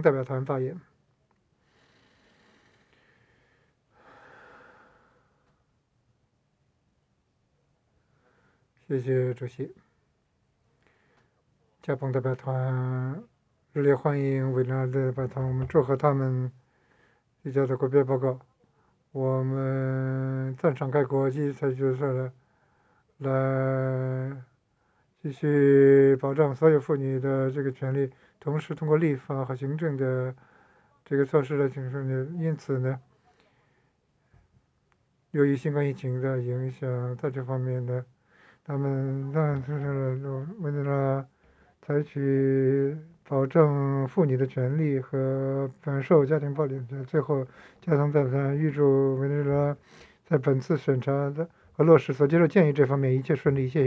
代表团发言。谢谢主席。加蓬代表团热烈欢迎委内瑞拉的代表团，我们祝贺他们提交的国别报告。我们赞赏该国积极采取决策来继续保障所有妇女的这个权利，同时通过立法和行政的这个措施来警示呢。因此呢，由于新冠疫情的影响，在这方面呢，他们就是委内瑞拉采取保证妇女的权利和反受家庭暴力的。最后，加藤代表预祝委内瑞拉在本次审查的和落实所接受建议这方面一切顺利。谢谢。